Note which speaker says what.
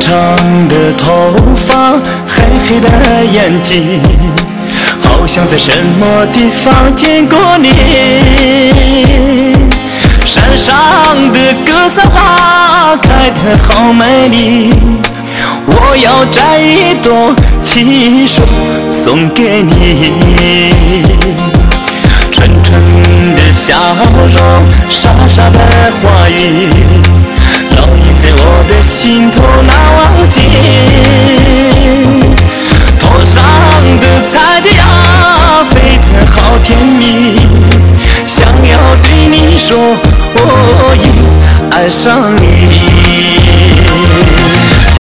Speaker 1: 长的头发，黑黑的眼睛，好像在什么地方见过你。山上的格桑花开得好美丽，我要摘一朵亲手送给你。纯纯的笑容，傻傻的话语，烙印在我的心头难忘记。头上的彩蝶啊，飞得好甜蜜，想要对你说，我已爱上你。